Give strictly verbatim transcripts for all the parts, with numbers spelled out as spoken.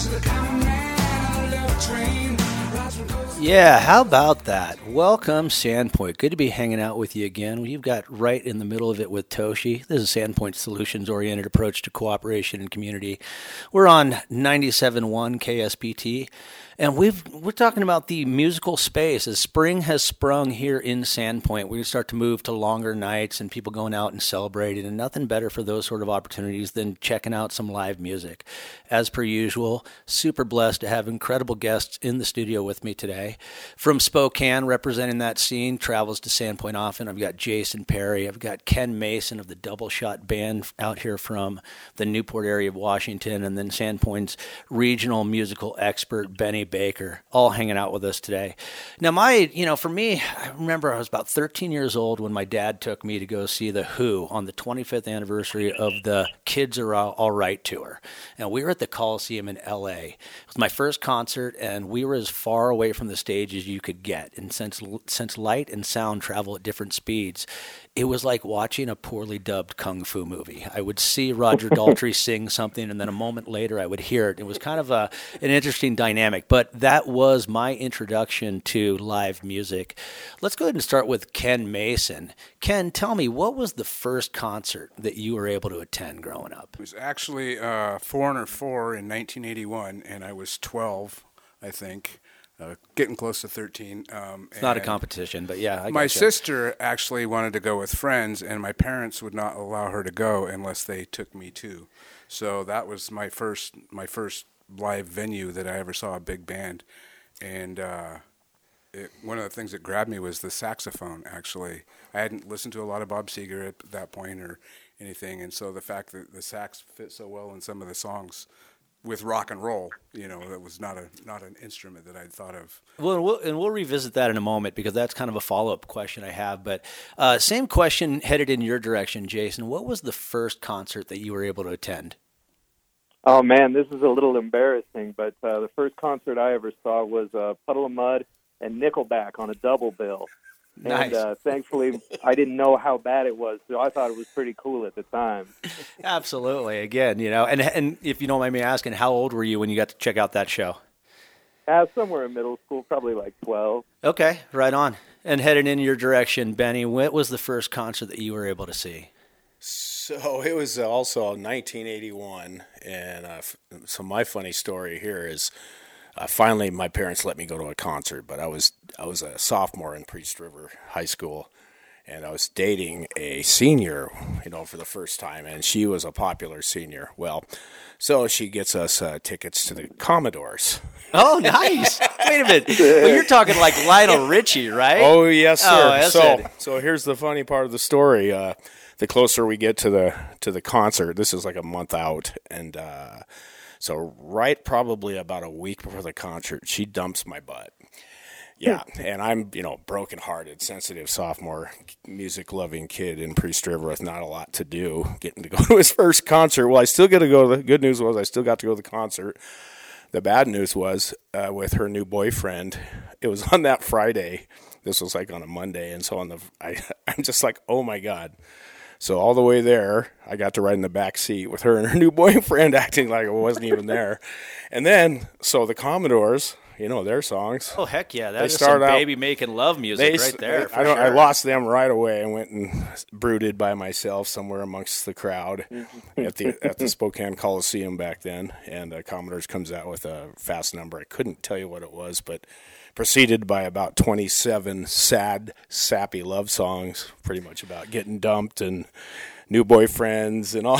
Yeah, how about that? Welcome, Sandpoint. Good to be hanging out with you again. You've got right in the middle of it with Toshi. This is Sandpoint's solutions-oriented approach to cooperation and community. We're on ninety-seven point one K S P T, and we've, we're talking about the musical space. As spring has sprung here in Sandpoint, we start to move to longer nights and people going out and celebrating, and nothing better for those sort of opportunities than checking out some live music. As per usual, super blessed to have incredible guests in the studio with me today. From Spokane, representing that scene, travels to Sandpoint often. I've got Jason Perry. I've got Ken Mason of the Double Shot Band out here from the Newport area of Washington, and then Sandpoint's regional musical expert, Benny Baker, all hanging out with us today. Now, my, you know, for me, I remember I was about thirteen years old when my dad took me to go see The Who on the twenty-fifth anniversary of the Kids Are All Right tour. And we were at the Coliseum in L A. It was my first concert, and we were as far away from the stage as you could get. And since since light and sound travel at different speeds, it was like watching a poorly dubbed kung fu movie. I would see Roger Daltrey sing something, and then a moment later I would hear it. It was kind of a, an interesting dynamic, but that was my introduction to live music. Let's go ahead and start with Ken Mason. Ken, tell me, what was the first concert that you were able to attend growing up? It was actually uh, Foreigner four in nineteen eighty-one, and I was twelve, I think. Uh, getting close to thirteen. Um, it's not a competition, but yeah. I my gotcha. sister actually wanted to go with friends, and my parents would not allow her to go unless they took me too. So that was my first my first live venue that I ever saw a big band. And uh, it, one of the things that grabbed me was the saxophone, actually. I hadn't listened to a lot of Bob Seger at that point or anything, and so the fact that the sax fit so well in some of the songs with rock and roll, you know, that was not a not an instrument that I'd thought of. Well, and we'll, and we'll revisit that in a moment because that's kind of a follow-up question I have. But uh, same question headed in your direction, Jason. What was the first concert that you were able to attend? Oh, man, this is a little embarrassing, but uh, the first concert I ever saw was uh, Puddle of Mudd and Nickelback on a double bill. Nice. And uh, thankfully, I didn't know how bad it was, so I thought it was pretty cool at the time. Absolutely. Again, you know, and and if you don't mind me asking, how old were you when you got to check out that show? Uh, somewhere in middle school, probably like twelve. Okay, right on. And heading in your direction, Benny, what was the first concert that you were able to see? So it was also nineteen eighty-one, and uh, so my funny story here is uh, finally my parents let me go to a concert, but I was I was a sophomore in Priest River High School, and I was dating a senior, you know, for the first time, and she was a popular senior. Well, so she gets us uh, tickets to the Commodores. Oh, nice. Wait a minute. Well, you're talking like Lionel Richie, right? Oh, yes, sir. Oh, that's so, it. so here's the funny part of the story. Uh, the closer we get to the to the concert, this is like a month out, and uh, so right probably about a week before the concert, she dumps my butt. Yeah, and I'm, you know, broken-hearted, sensitive sophomore, music-loving kid in Priest River with not a lot to do, getting to go to his first concert. Well, I still get to go. The good news was I still got to go to the concert. The bad news was uh, with her new boyfriend, it was on that Friday. This was like on a Monday, and so on the I, I'm just like, oh, my God. So all the way there, I got to ride in the back seat with her and her new boyfriend acting like I wasn't even there. And then, so the Commodores, you know, their songs. Oh, heck yeah. They That's some start out- baby-making love music right there. for I, don't, I sure. lost them right away. I went and brooded by myself somewhere amongst the crowd at the at the Spokane Coliseum back then. And uh, Commodores comes out with a fast number. I couldn't tell you what it was, but preceded by about twenty-seven sad, sappy love songs, pretty much about getting dumped and new boyfriends and all.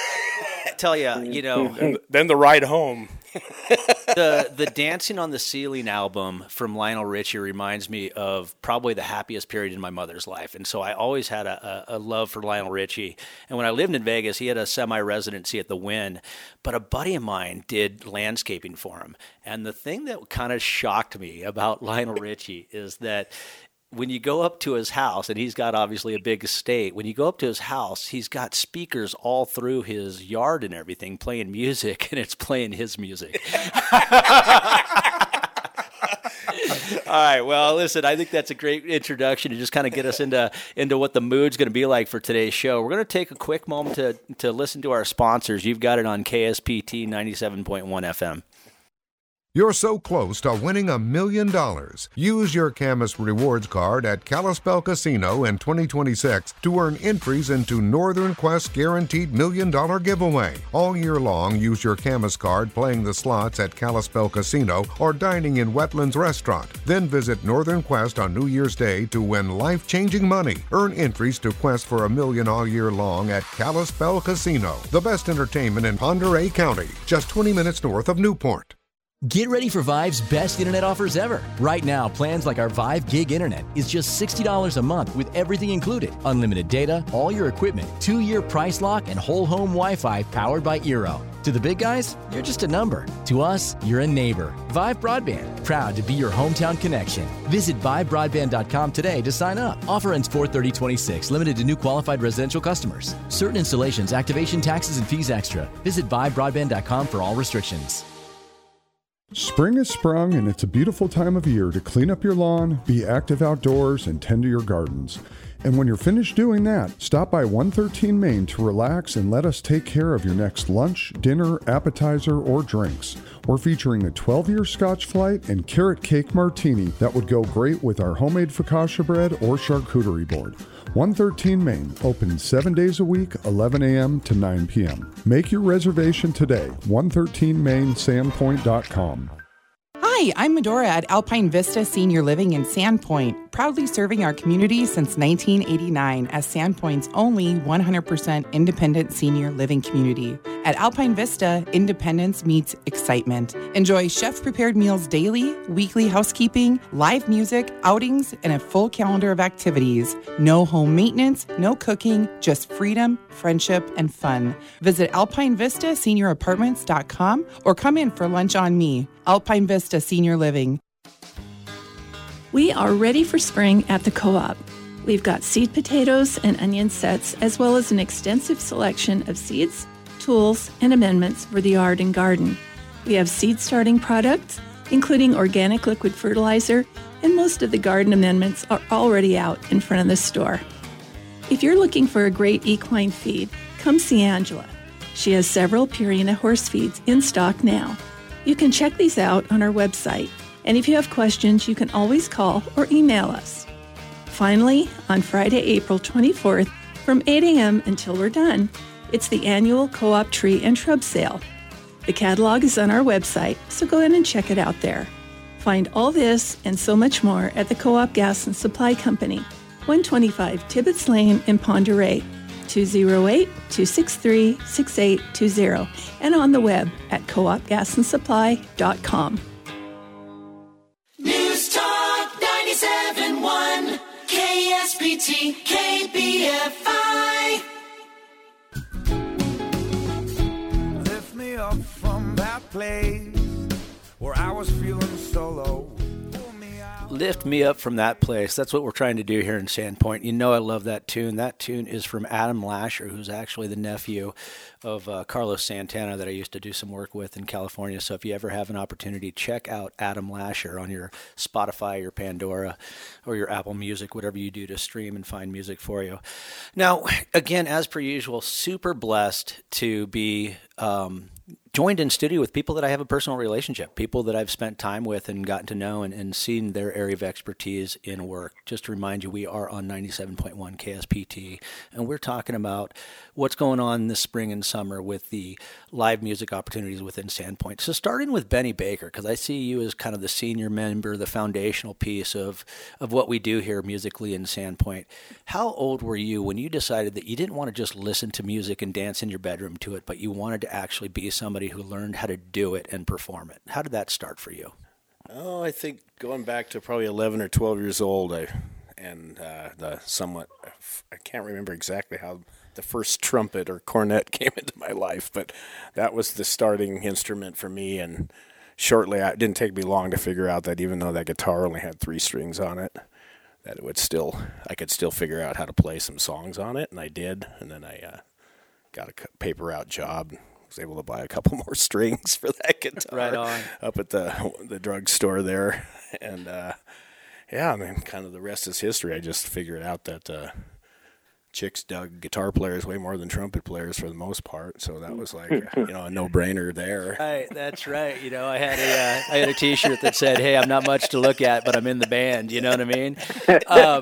I tell you, you know, And then the ride home. the the Dancing on the Ceiling album from Lionel Richie reminds me of probably the happiest period in my mother's life. And so I always had a, a, a love for Lionel Richie. And when I lived in Vegas, he had a semi-residency at the Wynn. But a buddy of mine did landscaping for him. And the thing that kind of shocked me about Lionel Richie is that when you go up to his house, and he's got obviously a big estate, when you go up to his house, he's got speakers all through his yard and everything playing music, and it's playing his music. All right, well, listen, I think that's a great introduction to just kind of get us into into what the mood's going to be like for today's show. We're going to take a quick moment to, to listen to our sponsors. You've got it on K S P T ninety-seven point one F M. You're so close to winning a million dollars. Use your Camas Rewards card at Kalispell Casino in twenty twenty-six to earn entries into Northern Quest Guaranteed Million Dollar Giveaway. All year long, use your Camas card playing the slots at Kalispell Casino or dining in Wetlands Restaurant. Then visit Northern Quest on New Year's Day to win life-changing money. Earn entries to Quest for a million all year long at Kalispell Casino, the best entertainment in Pend Oreille County, just twenty minutes north of Newport. Get ready for Vive's best internet offers ever. Right now, plans like our Vive Gig Internet is just sixty dollars a month with everything included. Unlimited data, all your equipment, two-year price lock, and whole home Wi-Fi powered by Eero. To the big guys, you're just a number. To us, you're a neighbor. Vive Broadband, proud to be your hometown connection. Visit vive broadband dot com today to sign up. Offer ends four thirty twenty-six, limited to new qualified residential customers. Certain installations, activation taxes, and fees extra. Visit vive broadband dot com for all restrictions. Spring has sprung, and it's a beautiful time of year to clean up your lawn, be active outdoors, and tend to your gardens. And when you're finished doing that, stop by one thirteen Main to relax and let us take care of your next lunch, dinner, appetizer, or drinks. We're featuring a twelve-year Scotch Flight and carrot cake martini that would go great with our homemade focaccia bread or charcuterie board. one thirteen Main, open seven days a week, eleven a.m. to nine p.m. Make your reservation today, one thirteen main sandpoint dot com. Hi, I'm Medora at Alpine Vista Senior Living in Sandpoint, proudly serving our community since nineteen eighty-nine as Sandpoint's only one hundred percent independent senior living community. At Alpine Vista, independence meets excitement. Enjoy chef-prepared meals daily, weekly housekeeping, live music, outings, and a full calendar of activities. No home maintenance, no cooking, just freedom, friendship, and fun. Visit alpine vista senior apartments dot com or come in for lunch on me. Alpine Vista Senior Living. We are ready for spring at the Co-op. We've got seed potatoes and onion sets, as well as an extensive selection of seeds, tools, and amendments for the yard and garden. We have seed starting products, including organic liquid fertilizer, and most of the garden amendments are already out in front of the store. If you're looking for a great equine feed, come see Angela. She has several Purina horse feeds in stock now. You can check these out on our website, and if you have questions, you can always call or email us. Finally, on Friday, April twenty-fourth, from eight a.m. until we're done, it's the annual Co-op Tree and Shrub Sale. The catalog is on our website, so go in and check it out there. Find all this and so much more at the Co-op Gas and Supply Company, one twenty-five Tibbetts Lane in Pend Oreille, two oh eight, two six three, six eight two zero, and on the web at co op gas and supply dot com. News Talk ninety-seven point one, K S B T, K B F I. Lift me up from that place where I was feeling so low. Lift me up from that place. That's what we're trying to do here in Sandpoint. You know I love that tune. That tune is from Adam Lasher, who's actually the nephew of uh, Carlos Santana that I used to do some work with in California. So if you ever have an opportunity, check out Adam Lasher on your Spotify, your Pandora, or your Apple Music, whatever you do to stream and find music for you. Now, again, as per usual, super blessed to be um, joined in studio with people that I have a personal relationship, people that I've spent time with and gotten to know and, and seen their area of expertise in work. Just to remind you, we are on ninety-seven point one K S P T, and we're talking about what's going on this spring and summer with the live music opportunities within Sandpoint. So starting with Benny Baker, because I see you as kind of the senior member, the foundational piece of, of what we do here musically in Sandpoint. How old were you when you decided that you didn't want to just listen to music and dance in your bedroom to it, but you wanted to actually be somebody who learned how to do it and perform it? How did that start for you? Oh, I think going back to probably eleven or twelve years old, I, and uh, the somewhat, I can't remember exactly how the first trumpet or cornet came into my life, but that was the starting instrument for me. And shortly, it didn't take me long to figure out that even though that guitar only had three strings on it, that it would still, I could still figure out how to play some songs on it, and I did. And then I uh, got a paper route job. Was able to buy a couple more strings for that guitar right on. Up at the the drugstore there, and uh, yeah, I mean, kind of the rest is history. I just figured out that uh, chicks dug guitar players way more than trumpet players for the most part. So that was like, you know, a no-brainer there. Right, that's right. You know, I had a uh, I had a T-shirt that said, "Hey, I'm not much to look at, but I'm in the band." You know what I mean? Um,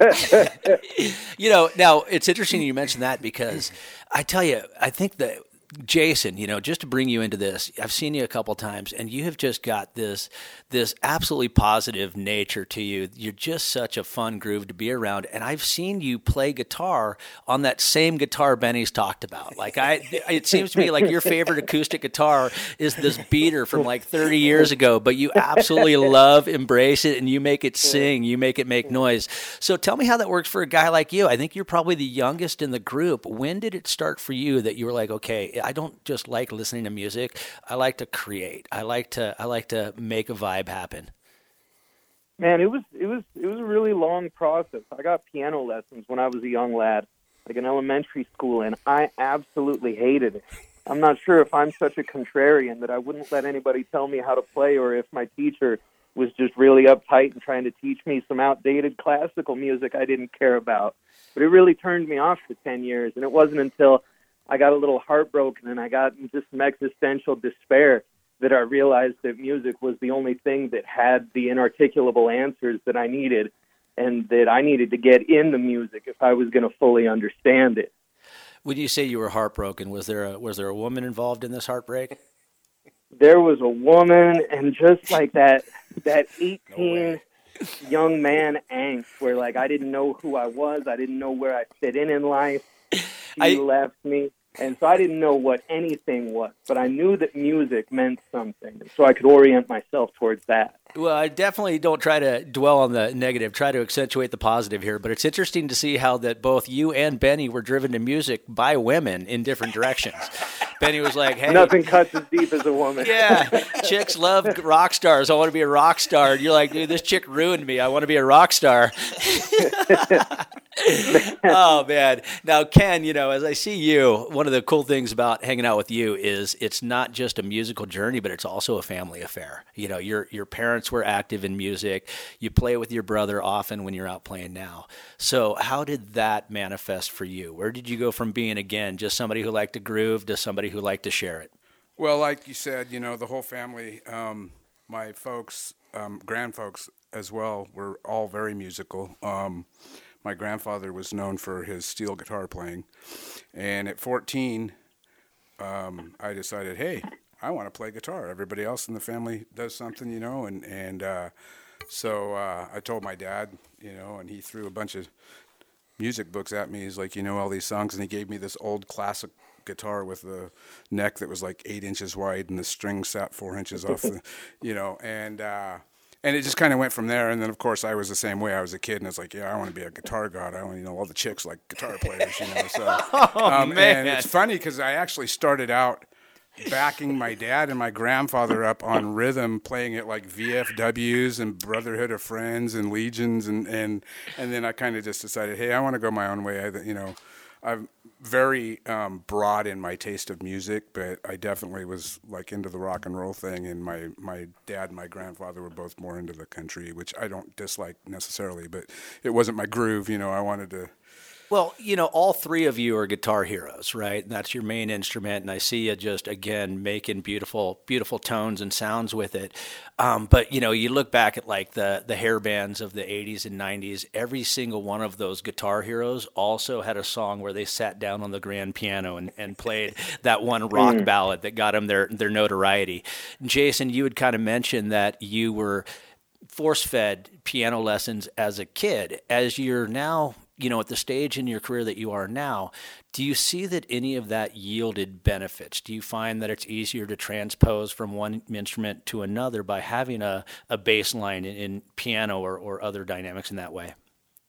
you know, now it's interesting you mentioned that because I tell you, I think that. Jason, you know, just to bring you into this, I've seen you a couple times, and you have just got this this absolutely positive nature to you. You're just such a fun groove to be around, and I've seen you play guitar on that same guitar Benny's talked about. Like I, it seems to me like your favorite acoustic guitar is this beater from like thirty years ago, but you absolutely love, embrace it, and you make it sing, you make it make noise. So tell me how that works for a guy like you. I think you're probably the youngest in the group. When did it start for you that you were like, okay, I don't just like listening to music. I like to create. I like to I like to make a vibe happen. Man, it was it was it was a really long process. I got piano lessons when I was a young lad, like in elementary school, and I absolutely hated it. I'm not sure if I'm such a contrarian that I wouldn't let anybody tell me how to play, or if my teacher was just really uptight and trying to teach me some outdated classical music I didn't care about. But it really turned me off for ten years, and it wasn't until I got a little heartbroken and I got into some existential despair that I realized that music was the only thing that had the inarticulable answers that I needed, and that I needed to get in the music if I was going to fully understand it. When you say you were heartbroken, was there a, was there a woman involved in this heartbreak? There was a woman, and just like that, that eighteen no young man angst where like I didn't know who I was, I didn't know where I fit in in life. She I, left me, and so I didn't know what anything was, but I knew that music meant something, so I could orient myself towards that. Well, I definitely don't try to dwell on the negative, try to accentuate the positive here, but it's interesting to see how that both you and Benny were driven to music by women in different directions. Benny was like, hey. Nothing cuts as deep as a woman. Yeah, chicks love rock stars. I want to be a rock star. And you're like, dude, this chick ruined me. I want to be a rock star. Oh, man. Now, Ken, you know, as I see you, one of the cool things about hanging out with you is it's not just a musical journey, but it's also a family affair. You know, your your parents were active in music. You play with your brother often when you're out playing now. So how did that manifest for you? Where did you go from being, again, just somebody who liked to groove to somebody who liked to share it? Well, like you said, you know, the whole family, um, my folks, um, grandfolks as well, were all very musical. Um, my grandfather was known for his steel guitar playing. And at fourteen, um, I decided, hey, I want to play guitar. Everybody else in the family does something, you know, and, and uh, so uh, I told my dad, you know, and he threw a bunch of music books at me. He's like, you know, all these songs, and he gave me this old classic guitar with the neck that was like eight inches wide and the string sat four inches off the, you know, and uh, and it just kind of went from there. And then, of course, I was the same way. I was a kid, and it's like, yeah, I want to be a guitar god. I want, you know, all the chicks like guitar players, you know. So, oh, um, man. And it's funny because I actually started out backing my dad and my grandfather up on rhythm, playing it like V F Ws and Brotherhood of Friends and Legions, and and, and then I kind of just decided, hey, I want to go my own way. I, you know, I'm very um, broad in my taste of music, but I definitely was like into the rock and roll thing, and my, my dad and my grandfather were both more into the country, which I don't dislike necessarily, but it wasn't my groove. You know, I wanted to. Well, you know, all three of you are guitar heroes, right? And that's your main instrument, and I see you just, again, making beautiful, beautiful tones and sounds with it. Um, but, you know, you look back at, like, the, the hair bands of the eighties and nineties, every single one of those guitar heroes also had a song where they sat down on the grand piano and, and played that one rock mm. ballad that got them their, their notoriety. Jason, you had kind of mentioned that you were force-fed piano lessons as a kid. As you're now, you know, at the stage in your career that you are now, do you see that any of that yielded benefits? Do you find that it's easier to transpose from one instrument to another by having a, a bass line in, in piano or, or other dynamics in that way?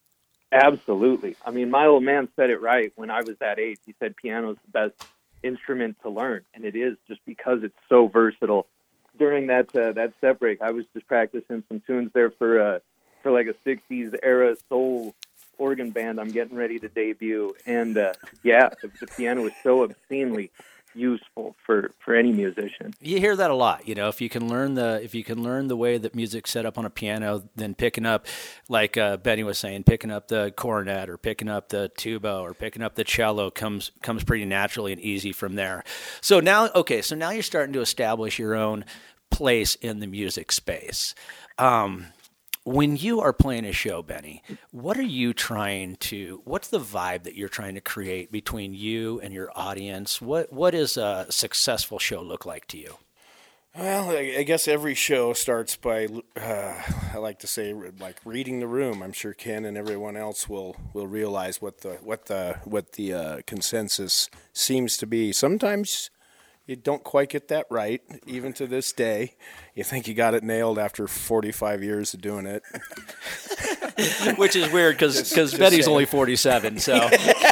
Absolutely. I mean, my old man said it right when I was that age. He said piano is the best instrument to learn, and it is just because it's so versatile. During that uh, that set break, I was just practicing some tunes there for uh, for like a sixties era soul organ band I'm getting ready to debut. And uh, yeah, the, the piano is so obscenely useful for, for any musician. You hear that a lot, you know, if you can learn the if you can learn the way that music's set up on a piano, then picking up, like uh, Benny was saying, picking up the cornet or picking up the tuba or picking up the cello comes comes pretty naturally and easy from there. So now, okay, so now you're starting to establish your own place in the music space. Um, when you are playing a show, Benny, what are you trying to, what's the vibe that you're trying to create between you and your audience? What What does a successful show look like to you? Well, I I guess every show starts by, uh, I like to say, like reading the room. I'm sure Ken and everyone else will, will realize what the what the what the uh, consensus seems to be. Sometimes you don't quite get that right, even to this day. You think you got it nailed after forty-five years of doing it. Which is weird because Betty's only forty-seven, so.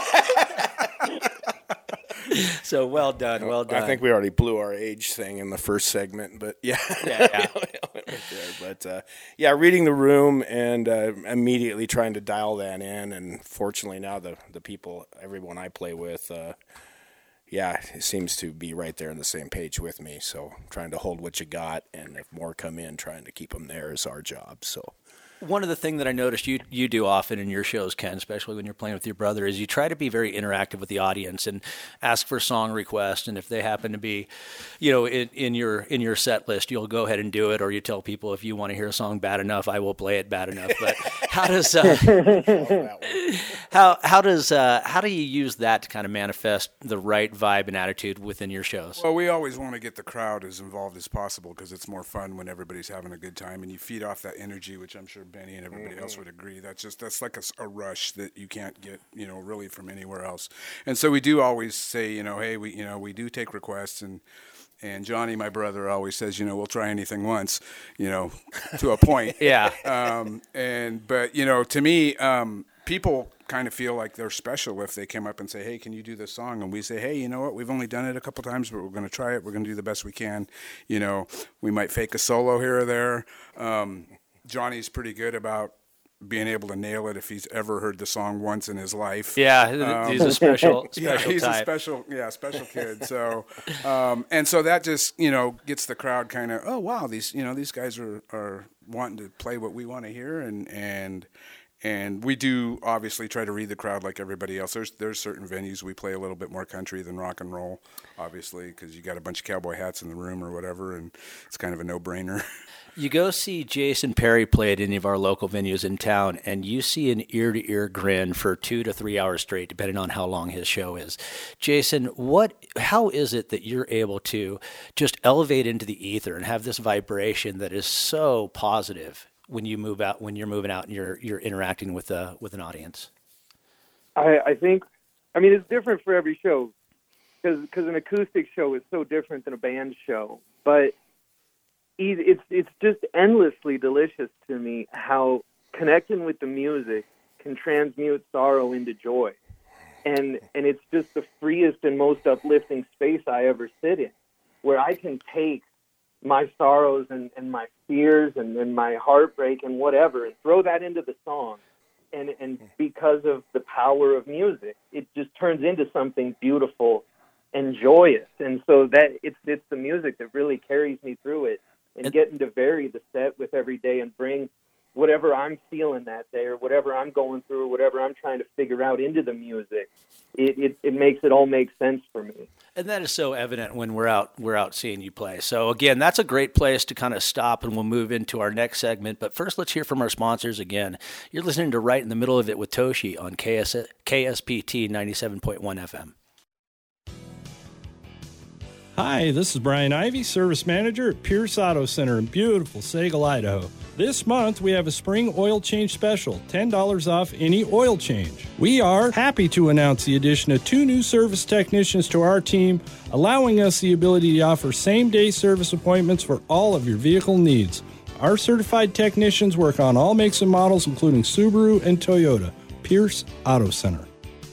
So well done, well done. I think we already blew our age thing in the first segment, but yeah. Yeah, yeah. right there. But uh, yeah, reading the room and uh, immediately trying to dial that in. And fortunately now the, the people, everyone I play with, uh, yeah, it seems to be right there on the same page with me. So trying to hold what you got, and if more come in, trying to keep them there is our job. So. One of the things that I noticed you you do often in your shows, Ken, especially when you're playing with your brother, is you try to be very interactive with the audience and ask for song requests. And if they happen to be, you know, in, in your in your set list, you'll go ahead and do it. Or you tell people, if you want to hear a song bad enough, I will play it bad enough. But how does uh, how how does uh, how do you use that to kind of manifest the right vibe and attitude within your shows? Well, we always want to get the crowd as involved as possible because it's more fun when everybody's having a good time, and you feed off that energy, which I'm sure Benny and everybody mm-hmm. else would agree. That's just that's like a, a rush that you can't get, you know, really from anywhere else. And so we do always say, you know, hey, we you know we do take requests, and and Johnny, my brother, always says, you know, we'll try anything once, you know, to a point. Yeah. Um, and but you know, to me, um, people kind of feel like they're special if they come up and say, hey, can you do this song? And we say, hey, you know what, we've only done it a couple times, but we're going to try it. We're going to do the best we can. You know, we might fake a solo here or there. Um, Johnny's pretty good about being able to nail it if he's ever heard the song once in his life. Yeah, um, he's a special, special yeah, he's type. a special, yeah, special kid. So, um, and so that just, you know, gets the crowd kind of, oh wow, these, you know, these guys are, are wanting to play what we want to hear, and and and we do obviously try to read the crowd like everybody else. There's there's certain venues we play a little bit more country than rock and roll, obviously, because you got a bunch of cowboy hats in the room or whatever, and it's kind of a no-brainer. You go see Jason Perry play at any of our local venues in town, and you see an ear-to-ear grin for two to three hours straight, depending on how long his show is. Jason, what? How is it that you're able to just elevate into the ether and have this vibration that is so positive when you move out, when you're moving out and you're you're interacting with a with an audience? I, I think, I mean, it's different for every show because because an acoustic show is so different than a band show, but it's it's just endlessly delicious to me how connecting with the music can transmute sorrow into joy, and and it's just the freest and most uplifting space I ever sit in, where I can take my sorrows and, and my fears and, and my heartbreak and whatever and throw that into the song, and and because of the power of music, it just turns into something beautiful and joyous, and so that it's it's the music that really carries me through it. And getting to vary the set with every day and bring whatever I'm feeling that day or whatever I'm going through or whatever I'm trying to figure out into the music, it, it, it makes it all make sense for me. And that is so evident when we're out we're out seeing you play. So again, that's a great place to kind of stop, and we'll move into our next segment. But first, let's hear from our sponsors again. You're listening to Right in the Middle of It with Toshi on K S, K S P T ninety-seven point one F M. Hi, this is Brian Ivy, Service Manager at Pierce Auto Center in beautiful Sagal, Idaho. This month, we have a spring oil change special, ten dollars off any oil change. We are happy to announce the addition of two new service technicians to our team, allowing us the ability to offer same-day service appointments for all of your vehicle needs. Our certified technicians work on all makes and models, including Subaru and Toyota. Pierce Auto Center.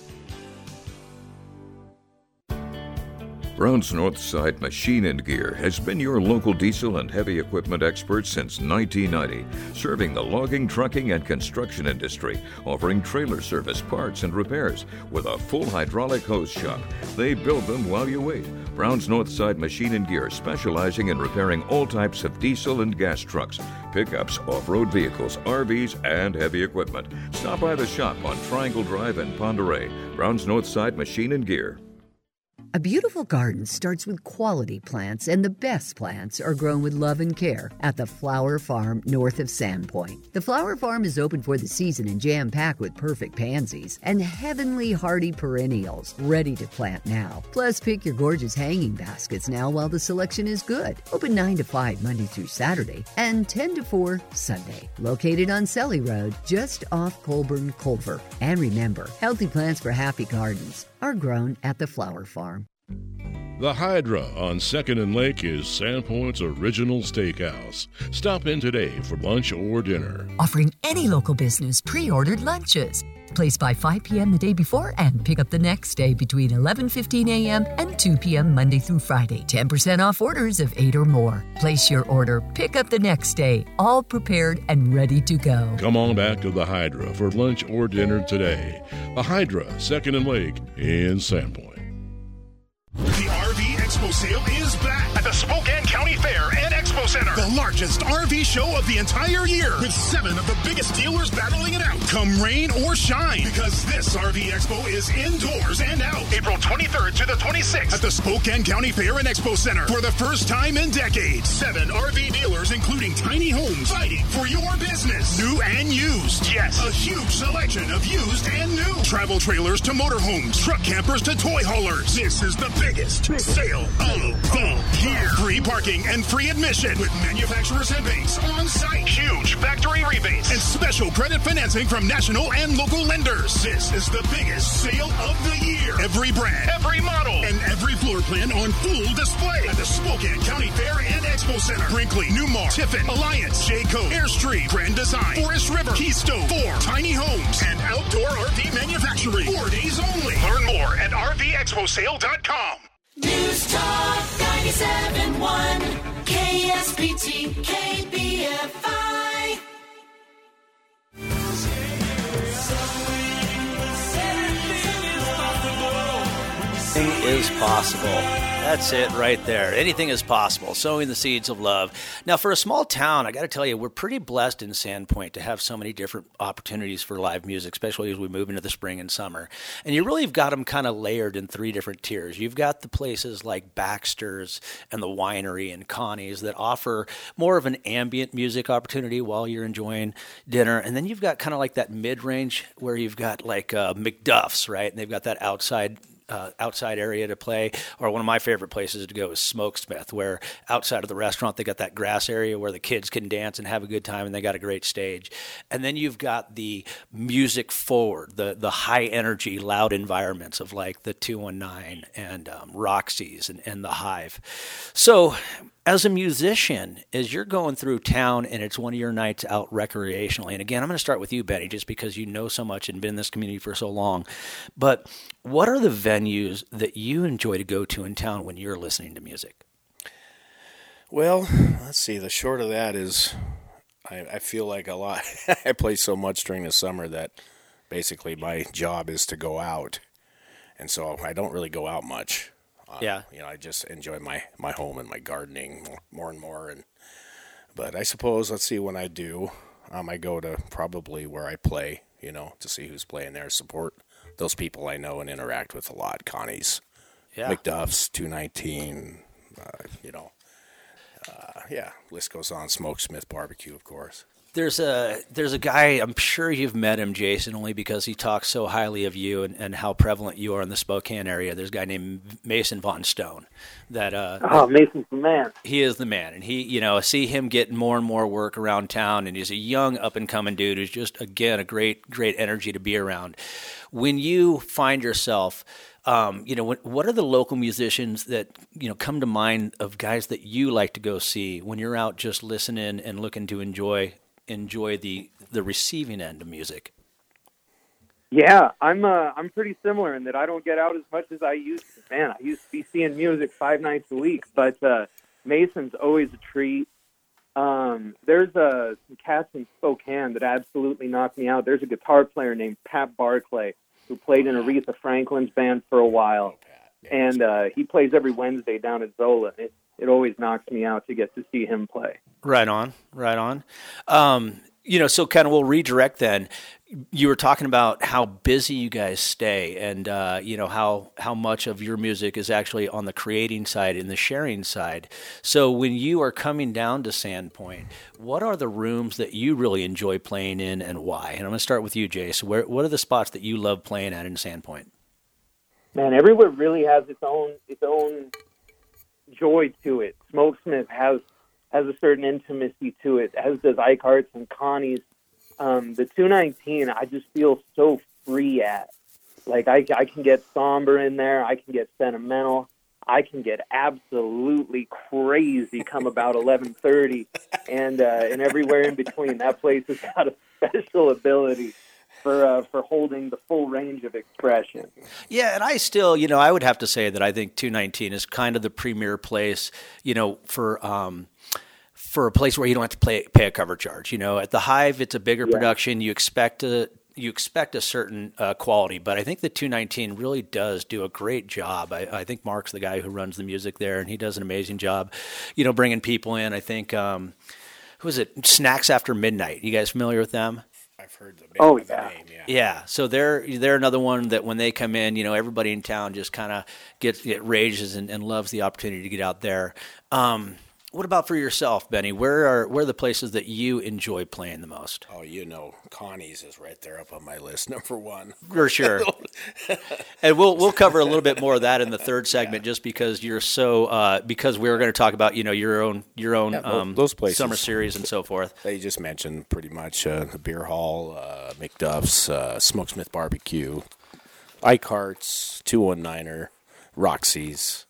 Brown's Northside Machine and Gear has been your local diesel and heavy equipment expert since nineteen ninety, serving the logging, trucking, and construction industry, offering trailer service, parts, and repairs with a full hydraulic hose shop. They build them while you wait. Brown's Northside Machine and Gear, specializing in repairing all types of diesel and gas trucks, pickups, off-road vehicles, R Vs, and heavy equipment. Stop by the shop on Triangle Drive in Ponderay. Brown's Northside Machine and Gear. A beautiful garden starts with quality plants, and the best plants are grown with love and care at the Flower Farm north of Sandpoint. The Flower Farm is open for the season and jam-packed with perfect pansies and heavenly hardy perennials ready to plant now. Plus, pick your gorgeous hanging baskets now while the selection is good. Open nine to five Monday through Saturday and ten to four Sunday. Located on Selly Road, just off Colburn Culver. And remember, healthy plants for happy gardens are grown at the Flower Farm. The Hydra on second and Lake is Sandpoint's original steakhouse. Stop in today for lunch or dinner. Offering any local business pre-ordered lunches. Place by five p.m. the day before and pick up the next day between eleven fifteen a.m. and two p.m. Monday through Friday. ten percent off orders of eight or more. Place your order, pick up the next day, all prepared and ready to go. Come on back to the Hydra for lunch or dinner today. The Hydra, second and Lake in Sandpoint. The R V Expo sale is back at the Spokane County Fair and Expo Center. The largest R V show of the entire year with seven of the biggest dealers battling it out. Come rain or shine, because this R V Expo is indoors and out. April twenty-third to the twenty-sixth at the Spokane County Fair and Expo Center. For the first time in decades, seven R V dealers, including tiny homes, fighting for your business. New and used. Yes, a huge selection of used and new. Travel trailers to motorhomes, truck campers to toy haulers. This is the biggest sale of the year. Free parking and free admission with manufacturers and banks on site. Huge factory rebates and special credit financing from national and local lenders. This is the biggest sale of the year. Every brand, every model, and every floor plan on full display at the Spokane County Fair and Expo Center. Brinkley, Newmar, Tiffin, Alliance, Jayco, Airstream, Grand Design, Forest River, Keystone, Four, Tiny Homes, and Outdoor R V Manufacturing. Four days only. Learn more at R V expo sale dot com. News Talk ninety-seven point one, K S B T, K B F I. Anything is possible. That's it right there. Anything is possible. Sowing the seeds of love. Now, for a small town, I got to tell you, we're pretty blessed in Sandpoint to have so many different opportunities for live music, especially as we move into the spring and summer. And you really have got them kind of layered in three different tiers. You've got the places like Baxter's and the Winery and Connie's that offer more of an ambient music opportunity while you're enjoying dinner. And then you've got kind of like that mid-range where you've got like uh, McDuff's, right? And they've got that outside Uh, outside area to play. Or one of my favorite places to go is Smokesmith, where outside of the restaurant they got that grass area where the kids can dance and have a good time, and they got a great stage. And then you've got the music forward, the the high energy, loud environments of like the two one nine and um, Roxy's and, and the Hive. So as a musician, as you're going through town and it's one of your nights out recreationally, and again, I'm going to start with you, Benny, just because you know so much and been in this community for so long, but what are the venues that you enjoy to go to in town when you're listening to music? Well, let's see. The short of that is I, I feel like a lot. I play so much during the summer that basically my job is to go out, and so I don't really go out much. Uh, yeah, you know, I just enjoy my, my home and my gardening more, more and more. And but I suppose, let's see, when I do, um, I go to probably where I play, you know, to see who's playing there, support those people I know and interact with a lot. Connie's, yeah. McDuff's, two nineteen, uh, you know, uh, yeah, list goes on. Smokesmith Barbecue, of course. There's a there's a guy, I'm sure you've met him, Jason, only because he talks so highly of you and, and how prevalent you are in the Spokane area. There's a guy named Mason Von Stone. That uh, oh, Mason's the man. He is the man, and he, you know, see him get more and more work around town, and he's a young up and coming dude who's just, again, a great great energy to be around. When you find yourself, um, you know, what, what are the local musicians that, you know, come to mind of guys that you like to go see when you're out just listening and looking to enjoy enjoy the the receiving end of music? Yeah, I'm uh, I'm pretty similar in that I don't get out as much as I used to. Man, I used to be seeing music five nights a week, but uh, Mason's always a treat. Um, there's uh, some cats in Spokane that absolutely knocked me out. There's a guitar player named Pat Barclay who played in Aretha Franklin's band for a while. and uh, he plays every Wednesday down at Zola. It it always knocks me out to get to see him play. Right on, right on. Um, you know, so kind of we'll redirect then. You were talking about how busy you guys stay, and uh, you know how how much of your music is actually on the creating side and the sharing side. So when you are coming down to Sandpoint, what are the rooms that you really enjoy playing in, and why? And I'm going to start with you, Jay. So where what are the spots that you love playing at in Sandpoint? Man, everywhere really has its own its own joy to it. Smokesmith has has a certain intimacy to it, as does Eichhardt's and Connie's. Um, the two nineteen, I just feel so free at. Like, I, I can get somber in there. I can get sentimental. I can get absolutely crazy come about eleven thirty, and uh, and everywhere in between. That place has got a special ability for uh, for holding the full range of expression. Yeah, and I still, you know, I would have to say that I think two nineteen is kind of the premier place, you know, for um, for a place where you don't have to play, pay a cover charge. You know, at the Hive, it's a bigger yeah. production. You expect a you expect a certain uh, quality, but I think the two nineteen really does do a great job. I, I think Mark's the guy who runs the music there, and he does an amazing job, you know, bringing people in. I think um, who is it? Snacks After Midnight. You guys familiar with them? I've heard the, oh, yeah. the name, yeah. Yeah, so they're they're another one that when they come in, you know, everybody in town just kind of gets it rages and, and loves the opportunity to get out there. Um, what about for yourself, Benny? Where are where are the places that you enjoy playing the most? Oh, you know, Connie's is right there up on my list, number one. For sure. And we'll we'll cover a little bit more of that in the third segment, yeah. just because you're so uh, because we were going to talk about you know your own your own yeah, um, those places, summer series and so forth. They just mentioned pretty much uh, the Beer Hall, uh, McDuff's, uh, Smokesmith Barbecue, Eichhardt's, two one niner, Roxy's.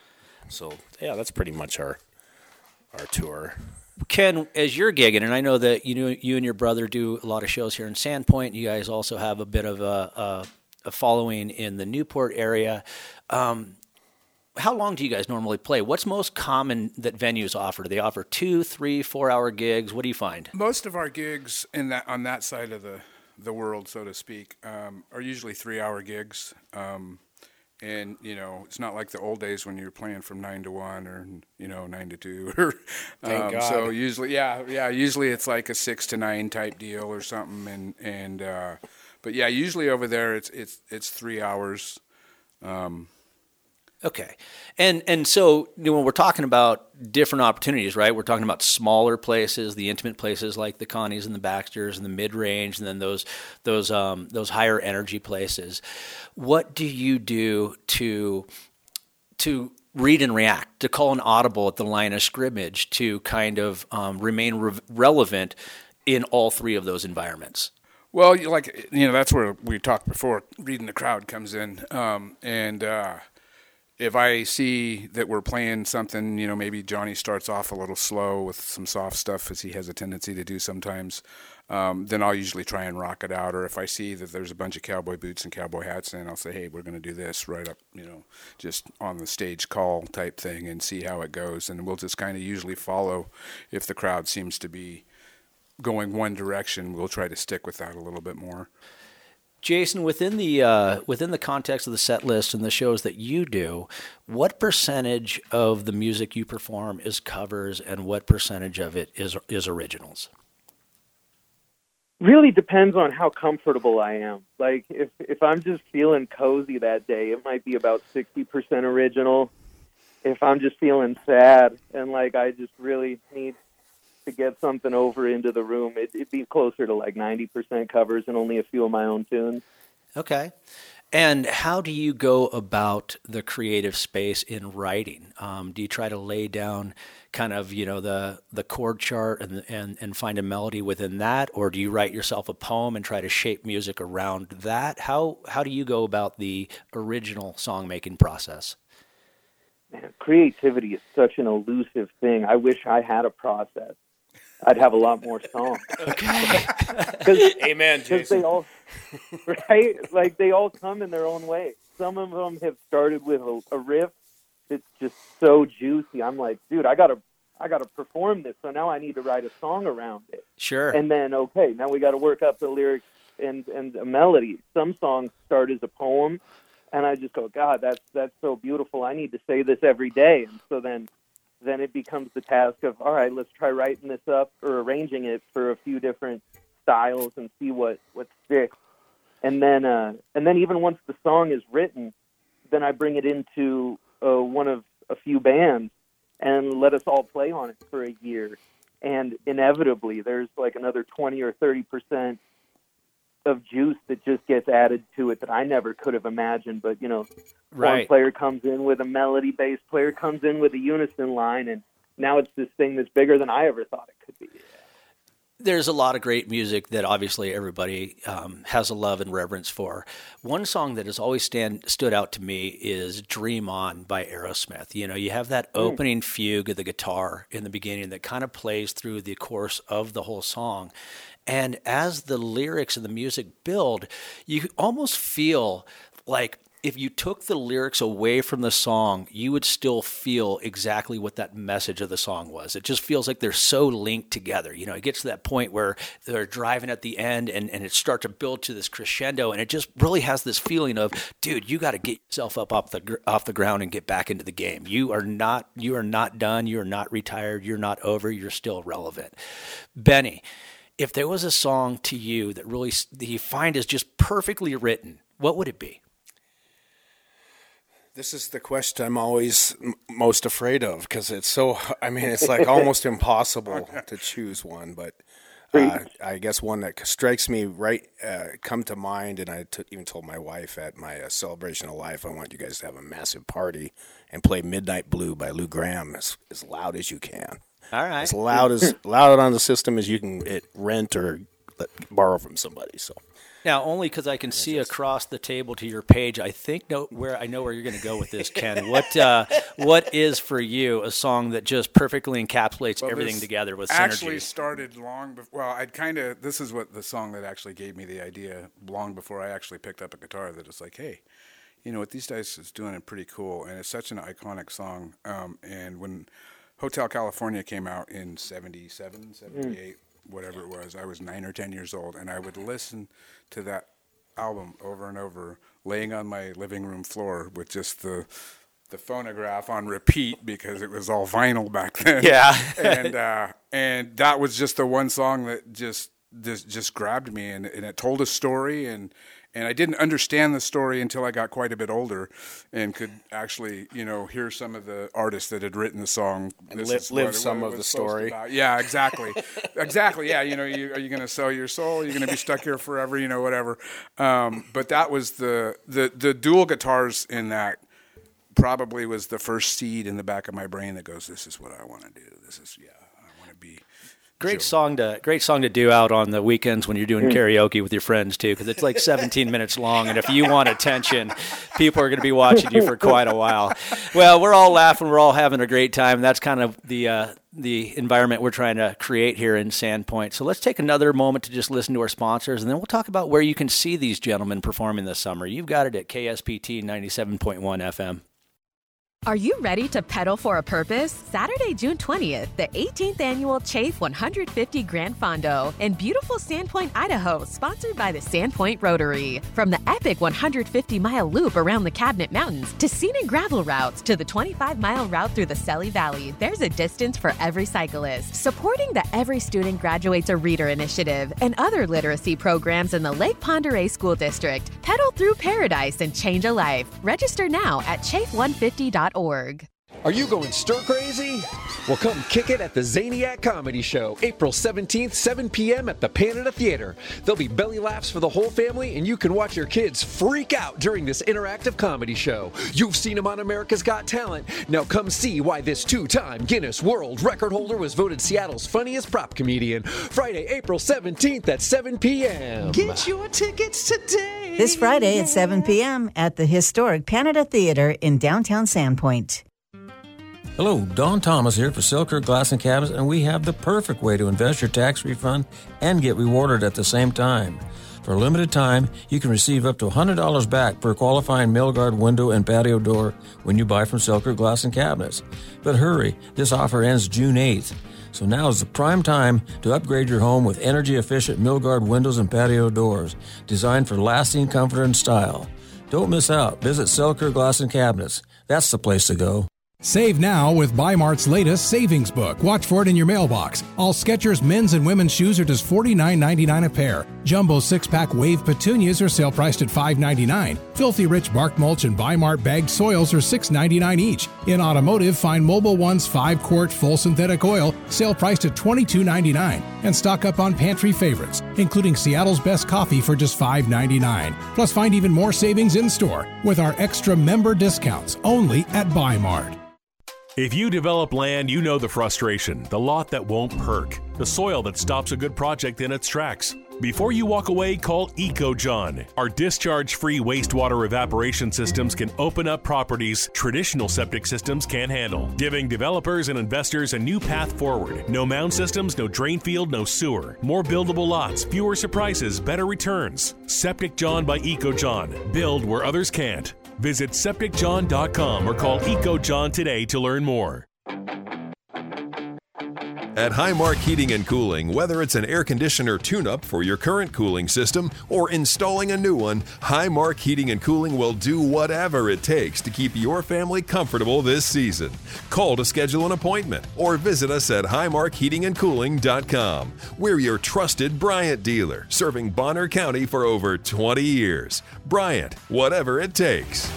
So yeah, that's pretty much our. our tour. Ken, as you're gigging, and I know that you know you and your brother do a lot of shows here in Sandpoint. You guys also have a bit of a, a, a following in the Newport area. Um, how long do you guys normally play? What's most common that venues offer? Do they offer two, three, four-hour gigs? What do you find? Most of our gigs in that on that side of the, the world, so to speak, um, are usually three-hour gigs. Um, And, you know, it's not like the old days when you're playing from nine to one or, you know, nine to two. Or, Thank um, God. So usually, yeah, yeah, usually it's like a six to nine type deal or something. And, and uh, but yeah, usually over there it's, it's, it's three hours. Um, Okay. And and so you know, when we're talking about different opportunities, right, we're talking about smaller places, the intimate places like the Connies and the Baxters and the mid-range, and then those those um, those higher energy places. What do you do to to read and react, to call an audible at the line of scrimmage, to kind of um, remain re- relevant in all three of those environments? Well, like, you know, that's where we talked before, reading the crowd comes in. Um, and uh, if I see that we're playing something, you know, maybe Johnny starts off a little slow with some soft stuff, as he has a tendency to do sometimes, um, then I'll usually try and rock it out. Or if I see that there's a bunch of cowboy boots and cowboy hats in, I'll say, hey, we're going to do this right up, you know, just on the stage call type thing and see how it goes. And we'll just kind of usually follow if the crowd seems to be going one direction. We'll try to stick with that a little bit more. Jason, within the uh, within the context of the set list and the shows that you do, what percentage of the music you perform is covers, and what percentage of it is is originals? Really depends on how comfortable I am. Like, if if I'm just feeling cozy that day, it might be about sixty percent original. If I'm just feeling sad and like I just really need to get something over into the room, it, it'd be closer to like ninety percent covers and only a few of my own tunes. Okay. And how do you go about the creative space in writing? Um, do you try to lay down kind of, you know, the, the chord chart and, and, and find a melody within that? Or do you write yourself a poem and try to shape music around that? How, how do you go about the original song-making process? Man, creativity is such an elusive thing. I wish I had a process. I'd have a lot more songs. Okay. Amen, Jason. Because they all, right? Like, they all come in their own way. Some of them have started with a, a riff that's just so juicy. I'm like, dude, I gotta, I gotta perform this. So now I need to write a song around it. Sure. And then, okay, now we got to work up the lyrics and and a melody. Some songs start as a poem, And I just go, God, that's that's so beautiful. I need to say this every day. And so then then it becomes the task of, all right, let's try writing this up or arranging it for a few different styles and see what, what sticks. And then uh, and then even once the song is written, then I bring it into uh, one of a few bands and let us all play on it for a year. And inevitably, there's like another twenty or thirty percent of juice that just gets added to it that I never could have imagined. But, you know, right. One player comes in with a melody, bass player comes in with a unison line, and now it's this thing that's bigger than I ever thought it could be. There's a lot of great music that obviously everybody um, has a love and reverence for. One song that has always stand, stood out to me is Dream On by Aerosmith. You know, you have that opening fugue of the guitar in the beginning that kind of plays through the course of the whole song. And as the lyrics and the music build, you almost feel like if you took the lyrics away from the song, you would still feel exactly what that message of the song was. It just feels like they're so linked together. You know, it gets to that point where they're driving at the end and, and it starts to build to this crescendo, and it just really has this feeling of, dude, you got to get yourself up off the off the ground and get back into the game. You are not you are not done. You are not retired. You're not over. You're still relevant. Benny, if there was a song to you that really that you find is just perfectly written, what would it be? This is the question I'm always m- most afraid of, because it's so, I mean, it's like almost impossible to choose one. But uh, I guess one that strikes me right, uh, come to mind, and I t- even told my wife at my uh, celebration of life, I want you guys to have a massive party and play Midnight Blue by Lou Gramm as, as loud as you can. All right. As loud as loud on the system as you can it, rent or let, borrow from somebody. So. Now, only because I can see across the table to your page, I think know where I know where you're going to go with this, Ken. What uh, what is for you a song that just perfectly encapsulates well, everything together with synergy? Actually, started long before. Well, I'd kind of. This is what the song that actually gave me the idea long before I actually picked up a guitar. That it's like, hey, you know what these guys is doing is pretty cool, and it's such an iconic song. Um, and when Hotel California came out in seventy-seven, seventy-eight. Mm. Whatever it was, I was nine or ten years old, and I would listen to that album over and over, laying on my living room floor with just the the phonograph on repeat because it was all vinyl back then. Yeah, and uh, and that was just the one song that just just, just grabbed me, and, and it told a story, and and I didn't understand the story until I got quite a bit older, and could actually, you know, hear some of the artists that had written the song and this live, is live what, some what of it the was story. About. Yeah, exactly, exactly. Yeah, you know, you, are you going to sell your soul? Are you going to be stuck here forever? You know, whatever. Um, but that was the, the the dual guitars in that probably was the first seed in the back of my brain that goes, this is what I want to do. This is yeah, I want to be. Great song to great song to do out on the weekends when you're doing karaoke with your friends too, because it's like seventeen minutes long, and if you want attention, people are going to be watching you for quite a while. Well, we're all laughing, we're all having a great time. That's kind of the uh, the environment we're trying to create here in Sandpoint. So let's take another moment to just listen to our sponsors, and then we'll talk about where you can see these gentlemen performing this summer. You've got it at K S P T ninety-seven point one F M. Are you ready to pedal for a purpose? Saturday, June twentieth, the eighteenth annual Chafe one hundred fifty Grand Fondo in beautiful Sandpoint, Idaho, sponsored by the Sandpoint Rotary. From the epic one hundred fifty mile loop around the Cabinet Mountains to scenic gravel routes to the twenty-five mile route through the Selly Valley, there's a distance for every cyclist. Supporting the Every Student Graduates a Reader initiative and other literacy programs in the Lake Pend Oreille School District. Pedal through paradise and change a life. Register now at chafe one fifty dot org. Are you going stir crazy? Well, come kick it at the Zaniac Comedy Show, April seventeenth, seven p.m. at the Canada Theater. There'll be belly laughs for the whole family, and you can watch your kids freak out during this interactive comedy show. You've seen him on America's Got Talent. Now come see why this two-time Guinness World Record holder was voted Seattle's funniest prop comedian. Friday, April seventeenth at seven p.m. Get your tickets today. This Friday at seven p.m. at the historic Canada Theater in downtown Sandpoint. Hello, Don Thomas here for Selkirk Glass and Cabinets, and we have the perfect way to invest your tax refund and get rewarded at the same time. For a limited time, you can receive up to one hundred dollars back per qualifying Milgard window and patio door when you buy from Selkirk Glass and Cabinets. But hurry, this offer ends June eighth. So now is the prime time to upgrade your home with energy-efficient Milgard windows and patio doors, designed for lasting comfort and style. Don't miss out. Visit Selker Glass and Cabinets. That's the place to go. Save now with Bi-Mart's latest savings book. Watch for it in your mailbox. All Skechers men's and women's shoes are just forty-nine ninety-nine a pair. Jumbo six-pack Wave petunias are sale priced at five ninety-nine. Filthy Rich bark mulch and Bi-Mart bagged soils are six ninety-nine each. In automotive, find Mobile One's five quart full synthetic oil, sale priced at twenty-two ninety-nine. And stock up on pantry favorites, including Seattle's Best Coffee for just five ninety-nine. Plus, find even more savings in-store with our extra member discounts only at Bi-Mart. If you develop land, you know the frustration, the lot that won't perk, the soil that stops a good project in its tracks. Before you walk away, call EcoJohn. Our discharge-free wastewater evaporation systems can open up properties traditional septic systems can't handle, giving developers and investors a new path forward. No mound systems, no drain field, no sewer. More buildable lots, fewer surprises, better returns. Septic John by EcoJohn. Build where others can't. Visit septic john dot com or call EcoJohn today to learn more. At Highmark Heating and Cooling, whether it's an air conditioner tune-up for your current cooling system or installing a new one, Highmark Heating and Cooling will do whatever it takes to keep your family comfortable this season. Call to schedule an appointment or visit us at highmark heating and cooling dot com. We're your trusted Bryant dealer, serving Bonner County for over twenty years. Bryant, whatever it takes.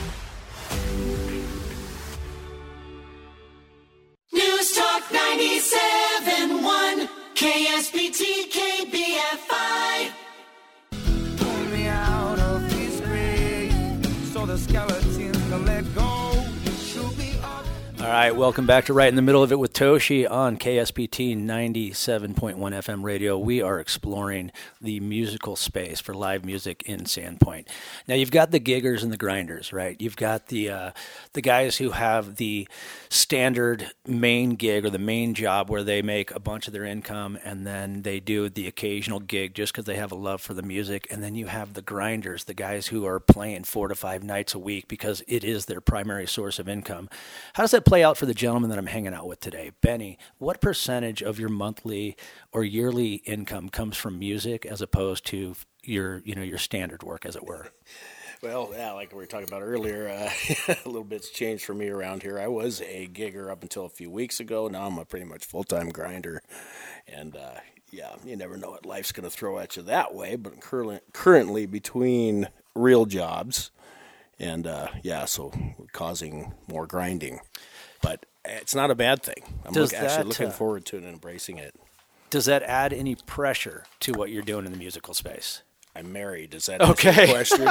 News Talk ninety-seven point one, K S B T K B F I. Pull me out of this grave, so the skeleton can let go. She'll be up. All right, welcome back to Right in the Middle of It with Toshi on K S B T ninety-seven point one F M radio. We are exploring the musical space for live music in Sandpoint. Now, you've got the giggers and the grinders, right? You've got the uh, the guys who have the standard main gig or the main job where they make a bunch of their income and then they do the occasional gig just because they have a love for the music. And then you have the grinders, the guys who are playing four to five nights a week because it is their primary source of income. How does that play out for the gentleman that I'm hanging out with today? Benny, what percentage of your monthly or yearly income comes from music as opposed to your, you know, your standard work, as it were? Well, yeah, like we were talking about earlier, uh, a little bit's changed for me around here. I was a gigger up until a few weeks ago. Now I'm a pretty much full-time grinder. And, uh, yeah, you never know what life's going to throw at you that way. But currently, currently between real jobs and, uh, yeah, so we're causing more grinding. But it's not a bad thing. I'm look, that, actually looking uh, forward to it and embracing it. Does that add any pressure to what you're doing in the musical space? I'm married. Does that okay. answer your question?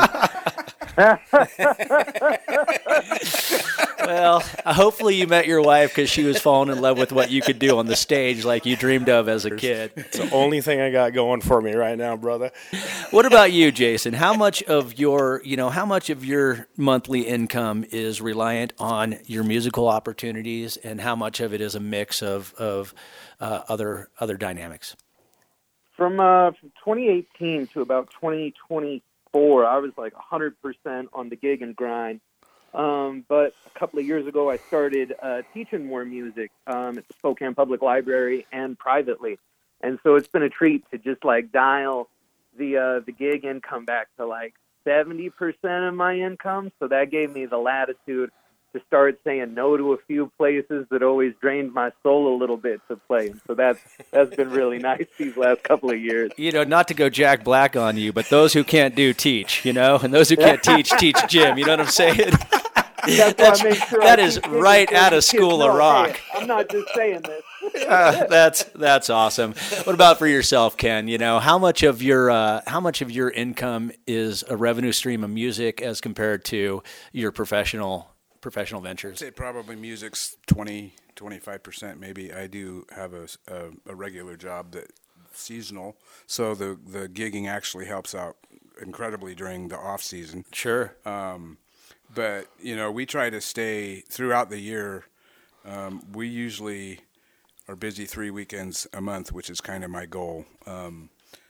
Well, hopefully you met your wife because she was falling in love with what you could do on the stage like you dreamed of as a kid. It's the only thing I got going for me right now, brother. What about you, Jason? How much of your, you know, how much of your monthly income is reliant on your musical opportunities, and how much of it is a mix of of uh, other other dynamics? From uh, from twenty eighteen to about twenty twenty-four, I was like one hundred percent on the gig and grind. Um, but a couple of years ago, I started uh, teaching more music um, at the Spokane Public Library and privately. And so it's been a treat to just like dial the uh, the gig income back to like seventy percent of my income. So that gave me the latitude to start saying no to a few places that always drained my soul a little bit to play. And so that's, that's been really nice these last couple of years. You know, not to go Jack Black on you, but those who can't do teach, you know, and those who can't teach, teach Jim. You know what I'm saying? That's, that's why I make sure that I is keep right kids out of School know, of Rock. Hey, I'm not just saying this. uh, that's that's awesome. What about for yourself, Ken? You know, how much of your uh, how much of your income is a revenue stream of music as compared to your professional professional ventures? I'd say probably music's twenty, twenty-five percent maybe. I do have a, a, a regular job that's seasonal, so the, the gigging actually helps out incredibly during the off season. Sure. Um, but, you know, we try to stay throughout the year. Um, we usually are busy three weekends a month, which is kind of my goal. Um,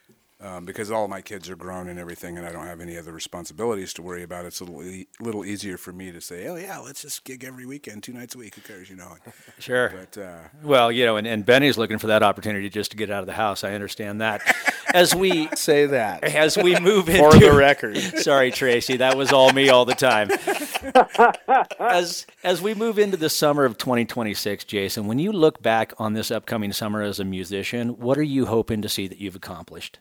Um, because all my kids are grown and everything, and I don't have any other responsibilities to worry about. It's a little, e- little easier for me to say, oh, yeah, let's just gig every weekend, two nights a week. Who cares, you know? Sure. But, uh, well, you know, and, and Benny's looking for that opportunity just to get out of the house. I understand that. As we say that. As we move into... For the record. Sorry, Tracy. That was all me all the time. As, as we move into the summer of twenty twenty-six, Jason, when you look back on this upcoming summer as a musician, what are you hoping to see that you've accomplished?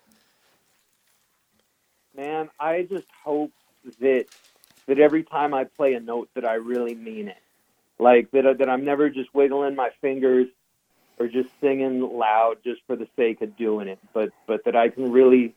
Man, I just hope that that every time I play a note that I really mean it. Like, that, that I'm never just wiggling my fingers or just singing loud just for the sake of doing it, but, but that I can really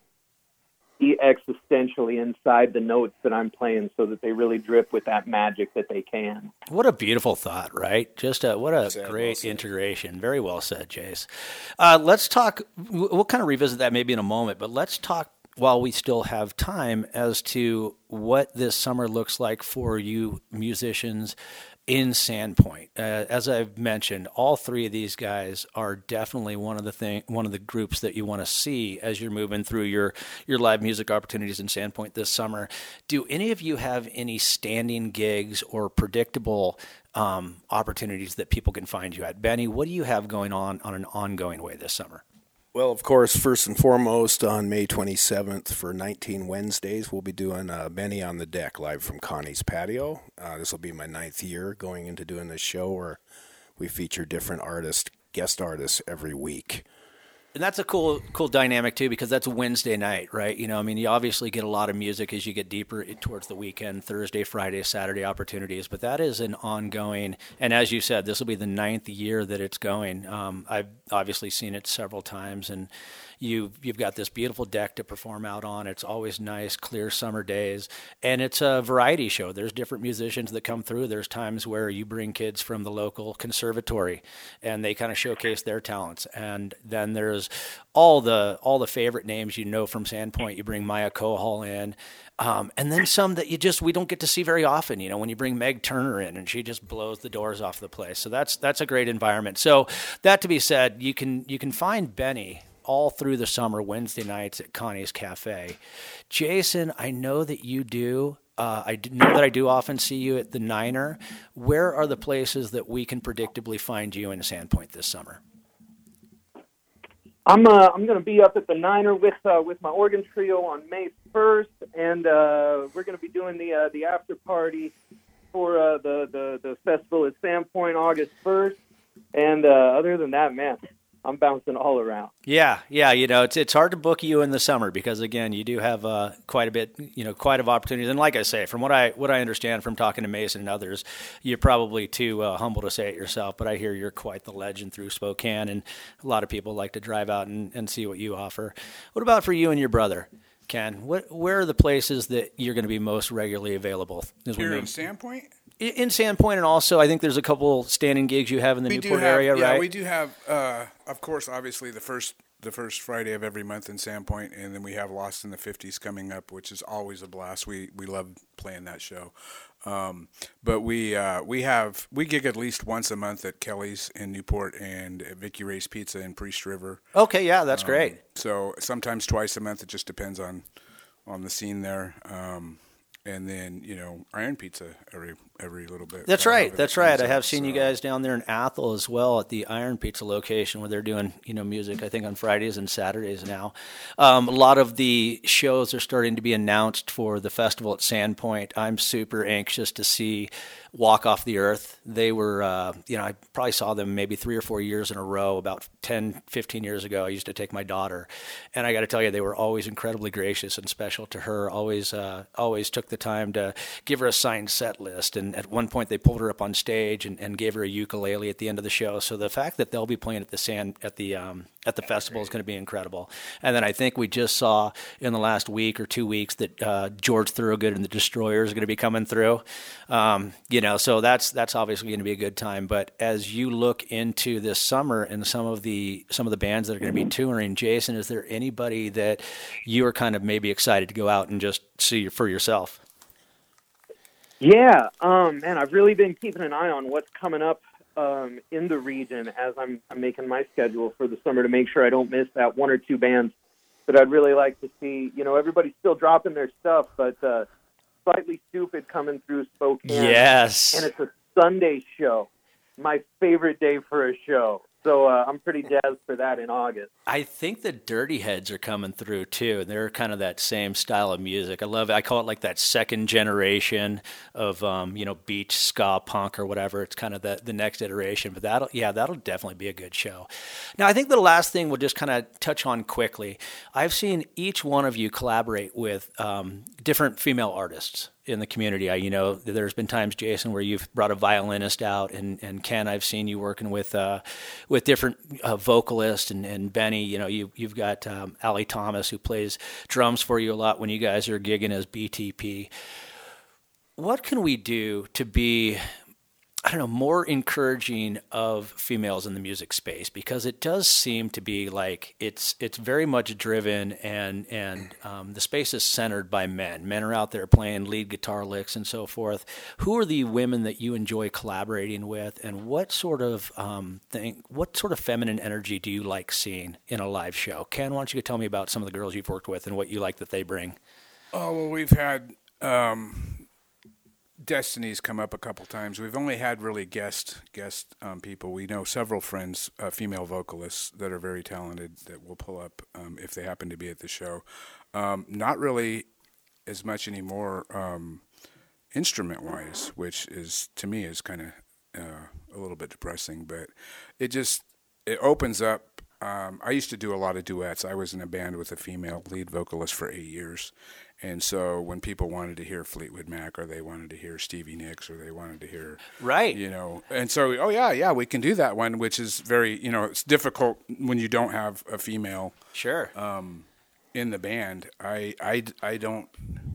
be existentially inside the notes that I'm playing so that they really drip with that magic that they can. What a beautiful thought, right? Just a, what a Said, great well integration. Very well said, Jace. Uh, let's talk, we'll kind of revisit that maybe in a moment, but let's talk while we still have time as to what this summer looks like for you musicians in Sandpoint. Uh, as I've mentioned, all three of these guys are definitely one of the thing, one of the groups that you want to see as you're moving through your, your live music opportunities in Sandpoint this summer. Do any of you have any standing gigs or predictable um, opportunities that people can find you at? Benny, what do you have going on on an ongoing way this summer? Well, of course, first and foremost, on May twenty-seventh for nineteen Wednesdays, we'll be doing uh, Benny on the Deck live from Connie's Patio. Uh, this will be my ninth year going into doing this show where we feature different artists, guest artists every week. And that's a cool cool dynamic, too, because that's a Wednesday night, right? You know, I mean, you obviously get a lot of music as you get deeper towards the weekend, Thursday, Friday, Saturday opportunities, but that is an ongoing, and as you said, this will be the ninth year that it's going. Um, I've obviously seen it several times, and you, you've got this beautiful deck to perform out on. It's always nice, clear summer days, and it's a variety show. There's different musicians that come through. There's times where you bring kids from the local conservatory, and they kind of showcase their talents, and then there's all the all the favorite names you know from Sandpoint. You bring Maya Kohal in, um, and then some that you just we don't get to see very often. You know, when you bring Meg Turner in, and she just blows the doors off the place. So that's that's a great environment. So that to be said, you can you can find Benny all through the summer Wednesday nights at Connie's Cafe. Jason, I know that you do. Uh, I know that I do often see you at the Niner. Where are the places that we can predictably find you in Sandpoint this summer? I'm uh, I'm going to be up at the Niner with uh, with my organ trio on May first, and uh, we're going to be doing the uh, the after party for uh, the, the the festival at Sandpoint August first. And uh, other than that, man, I'm bouncing all around. Yeah, yeah, you know, it's it's hard to book you in the summer because again, you do have uh, quite a bit, you know, quite of opportunities. And like I say, from what I what I understand from talking to Mason and others, you're probably too uh, humble to say it yourself, but I hear you're quite the legend through Spokane, and a lot of people like to drive out and, and see what you offer. What about for you and your brother, Ken? What where are the places that you're going to be most regularly available? Here in Sandpoint? In Sandpoint, and also I think there's a couple standing gigs you have in the we Newport do have, area, yeah, right? Yeah, we do have, uh, of course, obviously the first the first Friday of every month in Sandpoint, and then we have Lost in the fifties coming up, which is always a blast. We we love playing that show. Um, but we uh, we have we gig at least once a month at Kelly's in Newport and at Vicky Ray's Pizza in Priest River. Okay, yeah, that's um, great. So sometimes twice a month. It just depends on on the scene there. Um, And then, you know, Iron Pizza every every little bit. That's right. That's right. I have up, seen so. you guys down there in Athol as well at the Iron Pizza location where they're doing, you know, music, I think, on Fridays and Saturdays now. Um, a lot of the shows are starting to be announced for the festival at Sandpoint. I'm super anxious to see Walk Off the Earth. They were, uh, you know, I probably saw them maybe three or four years in a row. About ten, fifteen years ago, I used to take my daughter. And I got to tell you, they were always incredibly gracious and special to her, always uh, always took the time to give her a signed set list. And at one point, they pulled her up on stage and, and gave her a ukulele at the end of the show. So the fact that they'll be playing at the sand at the um, at the festival is going to be incredible. And then I think we just saw in the last week or two weeks that uh, George Thorogood and the Destroyers are going to be coming through. Um, you know, so that's that's obviously going to be a good time. But as you look into this summer and some of the some of the bands that are going to be touring, Jason, is there anybody that you are kind of maybe excited to go out and just see for yourself? Yeah, um, man, I've really been keeping an eye on what's coming up um, in the region as I'm, I'm making my schedule for the summer to make sure I don't miss that one or two bands that I'd really like to see. You know, everybody's still dropping their stuff, but uh, Slightly Stoopid coming through Spokane. Yes. And it's a Sunday show. My favorite day for a show. So uh, I'm pretty jazzed for that in August. I think the Dirty Heads are coming through too, and they're kind of that same style of music. I love it. I call it like that second generation of um, you know, beach ska punk or whatever. It's kind of the the next iteration. But that'll yeah, that'll definitely be a good show. Now I think the last thing we'll just kind of touch on quickly. I've seen each one of you collaborate with um, different female artists in the community. I, you know, there's been times, Jason, where you've brought a violinist out, and, and Ken, I've seen you working with uh, with different uh, vocalists, and, and Benny, you know, you, you've got um, Allie Thomas, who plays drums for you a lot when you guys are gigging as B T P. What can we do to be, I don't know, more encouraging of females in the music space? Because it does seem to be like it's it's very much driven, and and um, the space is centered by men. Men are out there playing lead guitar licks and so forth. Who are the women that you enjoy collaborating with, and what sort of um, thing, what sort of feminine energy do you like seeing in a live show? Ken, why don't you tell me about some of the girls you've worked with and what you like that they bring? Oh, well, we've had Um Destiny's come up a couple times. We've only had really guest guest um, people. We know several friends, uh, female vocalists that are very talented that will pull up um, if they happen to be at the show. Um, not really as much anymore um, instrument-wise, which is to me is kind of uh, a little bit depressing. But it just it opens up. Um, I used to do a lot of duets. I was in a band with a female lead vocalist for eight years. And so when people wanted to hear Fleetwood Mac, or they wanted to hear Stevie Nicks, or they wanted to hear, right, you know, and so, oh yeah, yeah, we can do that one, which is very, you know, it's difficult when you don't have a female, sure, um, in the band. I, I, I don't,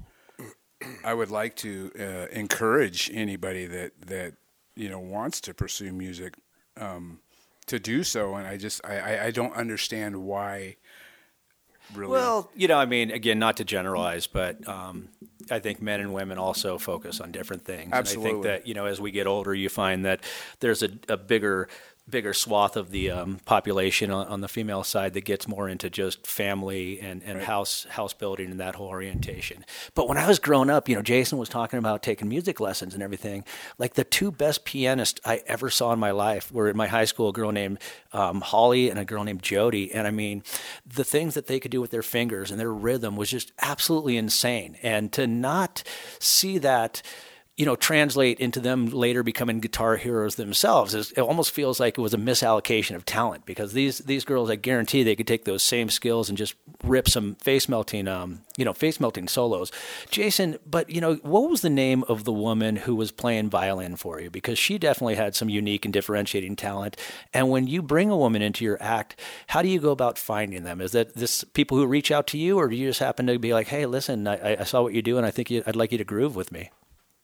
I would like to uh, encourage anybody that, that, you know, wants to pursue music, um, to do so. And I just, I, I, I don't understand why. Really? Well, you know, I mean, again, not to generalize, but um, I think men and women also focus on different things. Absolutely. And I think that, you know, as we get older, you find that there's a, a bigger bigger swath of the um, population on, on the female side that gets more into just family and, and right. house house building and that whole orientation. But when I was growing up, you know, Jason was talking about taking music lessons and everything. Like the two best pianists I ever saw in my life were in my high school, a girl named um, Holly and a girl named Jody. And I mean, the things that they could do with their fingers and their rhythm was just absolutely insane. And to not see that, you know, translate into them later becoming guitar heroes themselves, it almost feels like it was a misallocation of talent, because these these girls, I guarantee they could take those same skills and just rip some face melting, um, you know, face melting solos. Jason, but you know, what was the name of the woman who was playing violin for you? Because she definitely had some unique and differentiating talent. And when you bring a woman into your act, how do you go about finding them? Is that this people who reach out to you, or do you just happen to be like, hey, listen, I, I saw what you do, and I think you, I'd like you to groove with me?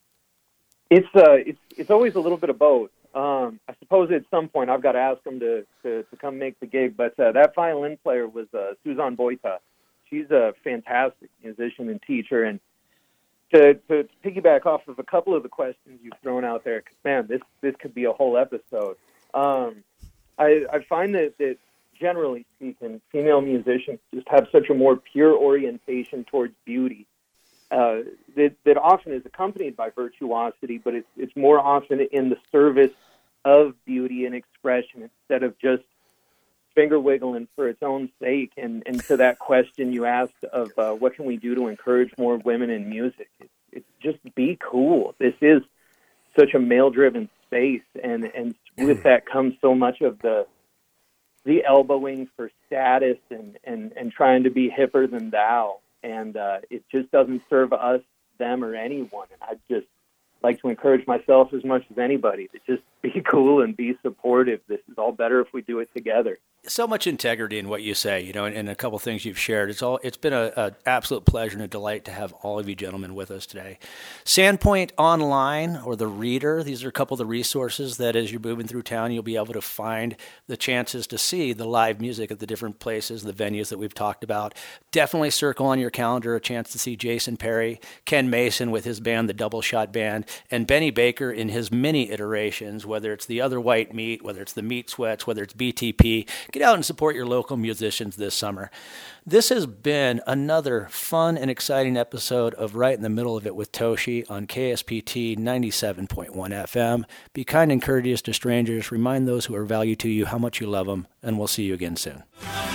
It's uh, it's it's always a little bit of both. Um, I suppose at some point I've got to ask them to, to, to come make the gig. But uh, that violin player was uh, Suzanne Boita. She's a fantastic musician and teacher. And to, to piggyback off of a couple of the questions you've thrown out there, because man, this this could be a whole episode. Um, I I find that that generally speaking, female musicians just have such a more pure orientation towards beauty. Uh, that, that often is accompanied by virtuosity, but it's it's more often in the service of beauty and expression instead of just finger wiggling for its own sake. And, and to that question you asked of uh, what can we do to encourage more women in music, it's, it's just be cool. This is such a male-driven space, and, and with that comes so much of the the elbowing for status and, and, and trying to be hipper than thou. And uh, it just doesn't serve us, them, or anyone. And I'd just like to encourage myself as much as anybody to just be cool and be supportive. This is all better if we do it together. So much integrity in what you say, you know, and, and a couple of things you've shared. It's all. It's been a, a absolute pleasure and a delight to have all of you gentlemen with us today. Sandpoint Online, or the Reader, these are a couple of the resources that as you're moving through town, you'll be able to find the chances to see the live music at the different places, the venues that we've talked about. Definitely circle on your calendar a chance to see Jason Perry, Ken Mason with his band, the Double Shot Band, and Benny Baker in his many iterations, whether it's the Other White Meat, whether it's the Meat Sweats, whether it's B T P. Get out and support your local musicians this summer. This has been another fun and exciting episode of Right in the Middle of It with Toshi on K S P T ninety-seven point one F M. Be kind and courteous to strangers. Remind those who are valued to you how much you love them, and we'll see you again soon.